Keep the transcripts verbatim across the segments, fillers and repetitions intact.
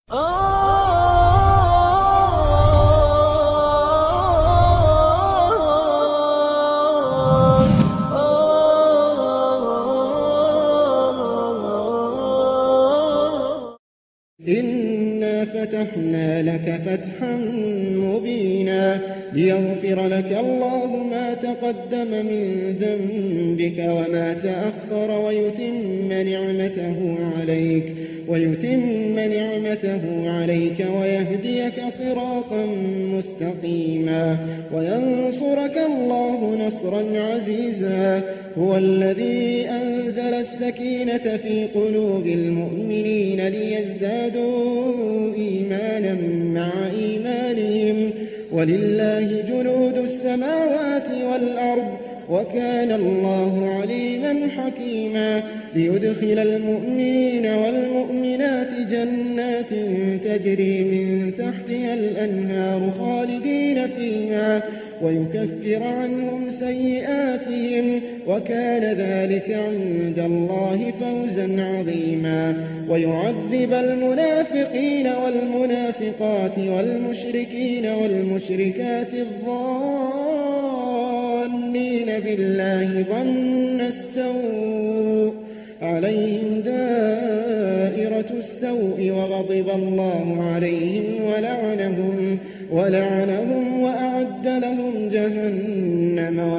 إنا فتحنا لك فتحا مبينا ليغفر لك الله ما تقدم من ذنبك وما تأخر ويتم نعمته عليك ويتم نعمته عليك ويهديك صراطا مستقيما وينصرك الله نصرا عزيزا. هو الذي أنزل السكينة في قلوب المؤمنين ليزدادوا إيمانا مع إيمانهم ولله جنود السماوات والأرض وكان الله عليما حكيما. ليدخل المؤمنين والمؤمنات جنات تجري من تحتها الأنهار خالدين فيها ويكفر عنهم سيئاتهم وكان ذلك عند الله فوزا عظيما. ويعذب المنافقين والمنافقات والمشركين والمشركات الظانين بالله ظن السوء عليهم دائرة السوء وغضب الله عليهم ولعنهم ولعنهم وأعد لهم جهنم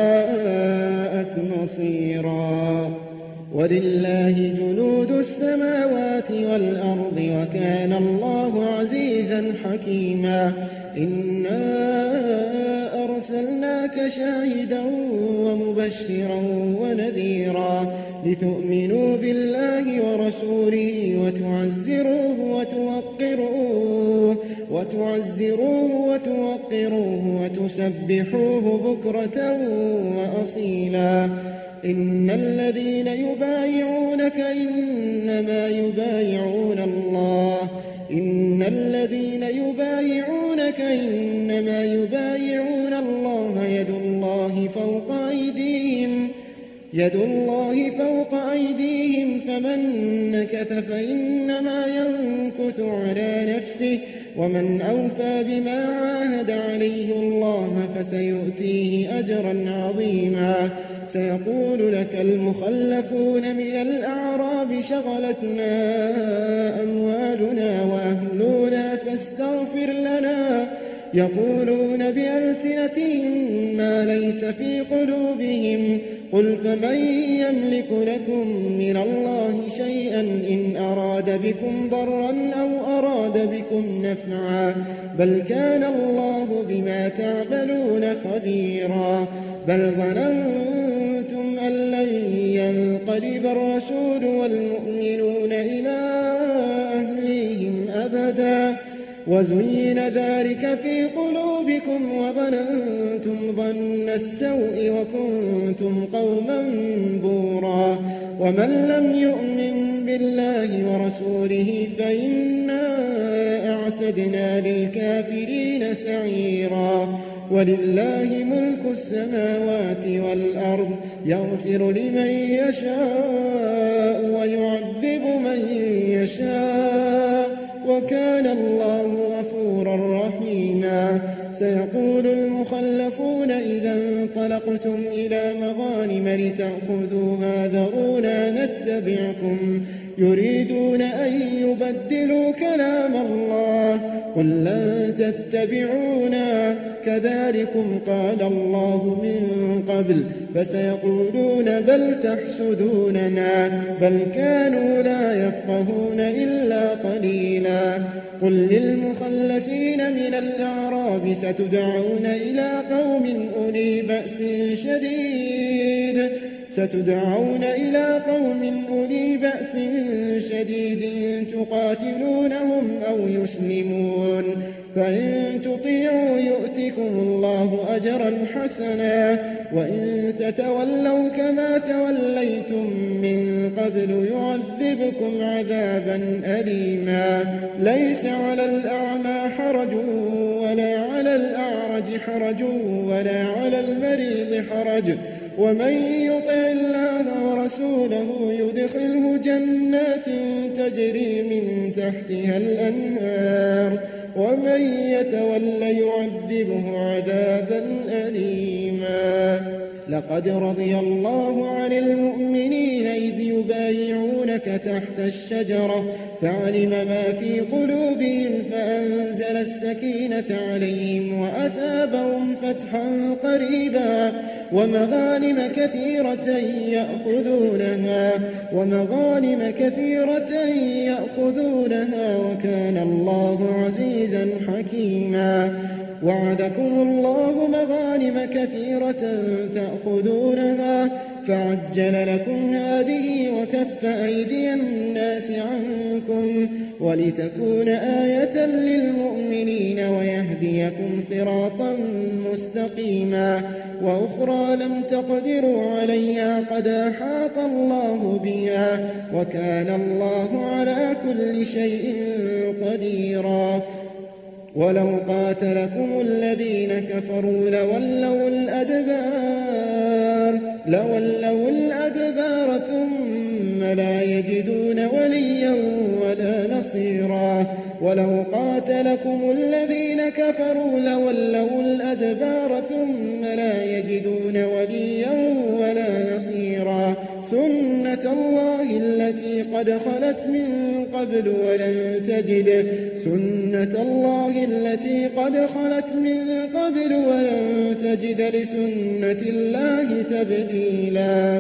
وساءت مصيرا. ولله جنود السماوات والأرض وكان الله عزيزا حكيما. إنا أرسلناك شاهدا ومبشرا ونذيرا لتؤمنوا بالله ورسوله وتعزروه وتوقروه وتعزروه وتوقروه وتسبحوه بكرة وأصيلا. إن الذين يبايعونك إنما يبايعون الله إن الذين يبايعونك إنما يبايعون الله يد الله فوق أيديهم يد الله فوق أيديهم فمن نكث فإنما ينكث على نفسه ومن أوفى بما عاهد عليه الله فسيؤتيه أجرا عظيما. سيقول لك المخلفون من الأعراب شغلتنا أموالنا وأهلنا فاستغفر لنا يقولون بألسنتهم ما ليس في قلوبهم قل فمن يملك لكم من الله شيئا إن أراد بكم ضرا أو أراد بكم نفعا بل كان الله بما تعملون خبيرا. بل ظننتم أن لن ينقلب الرسول والمؤمنون إلى أهليهم أبدا وزين ذلك في قلوبكم وظننتم ظن السوء وكنتم قوما بورا. ومن لم يؤمن بالله ورسوله فإنا أعتدنا للكافرين سعيرا. ولله ملك السماوات والأرض يغفر لمن يشاء ويعذب من يشاء وكان الله غفورا رحيما. سيقول المخلفون إذا انطلقتم إلى مغانم لتأخذوها ذرونا نتبعكم يريدون أن يبدلوا كلام الله قل لن تتبعونا كذلكم قال الله من قبل فسيقولون بل تحسدوننا بل كانوا لا يفقهون إلا قليلا. قل للمخلفين من الأعراب ستدعون إلى قوم أولي بأس شديد ستدعون إلى قوم أولي بأس شديد تقاتلونهم أو يسلمون فإن تطيعوا يؤتكم الله أجرا حسنا وإن تتولوا كما توليتم من قبل يعذبكم عذابا أليما. ليس على الأعمى حرج ولا على الأعرج حرج ولا على المريض حرج ومن يطع الله ورسوله يدخله جنات تجري من تحتها الأنهار ومن يتول يعذبه عذابا أليما. لقد رضي الله عن المؤمنين إذ يبايعونك تحت الشجرة فعلم ما في قلوبهم فأنزل السكينة عليهم وأثابهم فتحا قريبا ومغانم كثيرة يأخذونها ومغانم كثيرة يأخذونها وكان الله عزيزا حكيما. وعدكم الله مغانم كثيرة تأخذونها فعجل لكم هذه وكف أيدي الناس عنكم ولتكون آية للمؤمنين ويهديكم صراطا مستقيما. وأخرى لم تقدروا عليها قد أحاط الله بها وكان الله على كل شيء قديرا. ولو قاتلكم الذين كفروا لولوا الأدبار لولوا الأدبار ثم لا يجدون وليا ولا نصيرا. ولو قاتلكم الذين كفروا لولوا الأدبار ثم لا يجدون وليا ولا نصيرا. سنة الله التي قد خلت من قبل ولن تجد سنة الله التي قد خلت من قبل ولن تجد لسنة الله تبديلا.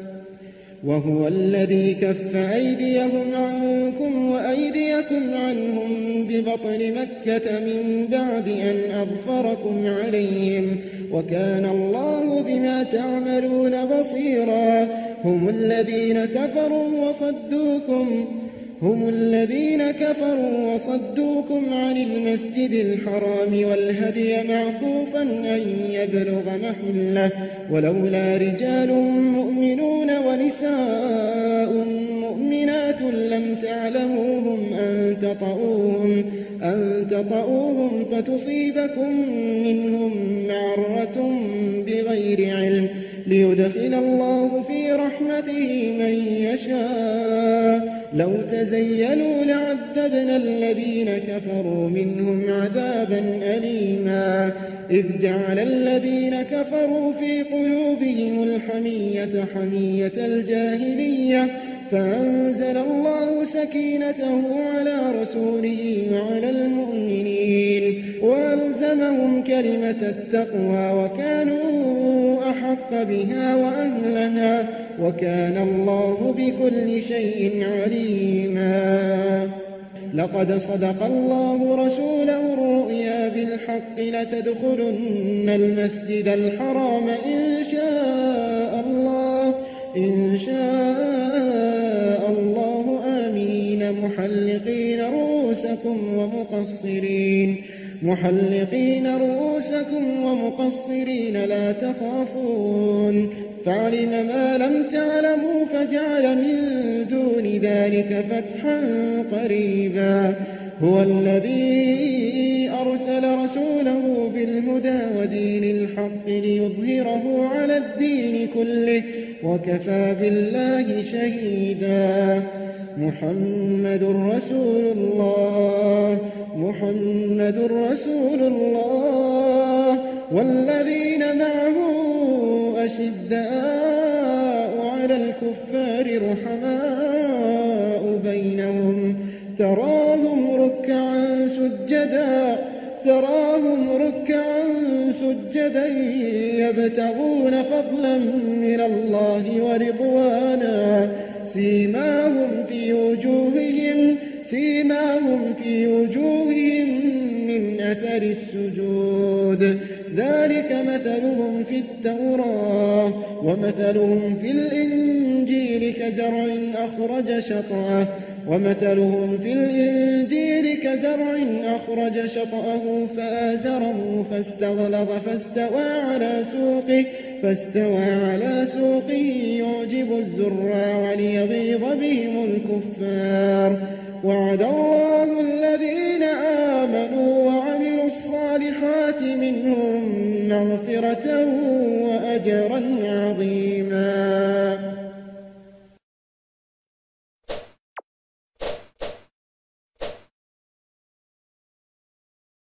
وهو الذي كف أيديهم عنكم وأيديكم عنهم ببطن مكة من بعد أن أظفركم عليهم وكان الله بما تعملون بصيرا. هم الذين كفروا وصدوكم هم الذين كفروا وصدوكم عن المسجد الحرام والهدي معكوفا أن يبلغ محله ولولا رجال مؤمنون ونساء مؤمنات لم تعلموهم أن تطؤوهم أن تطؤوهم فتصيبكم منهم معرة بغير علم ليدخل الله في رحمته من يشاء. لو تزيلوا لعذبنا الذين كفروا منهم عذابا أليما. إذ جعل الذين كفروا في قلوبهم الحمية حمية الجاهلية فأنزل الله سكينته على رسوله وعلى المؤمنين وألزمهم كلمة التقوى وكانوا أحق بها وأهلها وكان الله بكل شيء عليما. لقد صدق الله رسوله الرؤيا بالحق لتدخلن المسجد الحرام إن شاء الله إن شاء الله آمين محلقين رؤوسكم ومقصرين محلقين رؤوسكم ومقصرين لا تخافون فعلم ما لم تعلموا فجعل من دون ذلك فتحا قريبا. هو الذي أرسل رسوله بالهدى ودين الحق ليظهره على الدين كله وكفى بالله شهيدا. محمد رسول الله محمد رسول الله والذين معه أشداء على الكفار رحماء بينهم تراهم ركعا سجدا تراهم ركعا سجدا يبتغون فضلا من الله ورضوانا سيماهم في وجوههم سيماهم في وجوههم من أثر السجود ذلك مثلهم في التوراة ومثلهم في الإنجيل كزرع أخرج شطأه ومثلهم في الإنجيل كزرع أخرج شطأه فآزره فاستغلظ فاستوى على سوقه فاستوى على سوقه يعجب الزراع ليغيظ بهم الكفار. وعد الله الذين آمنوا وعملوا الصالحات منهم مغفرة وأجرا أجرا عظيما.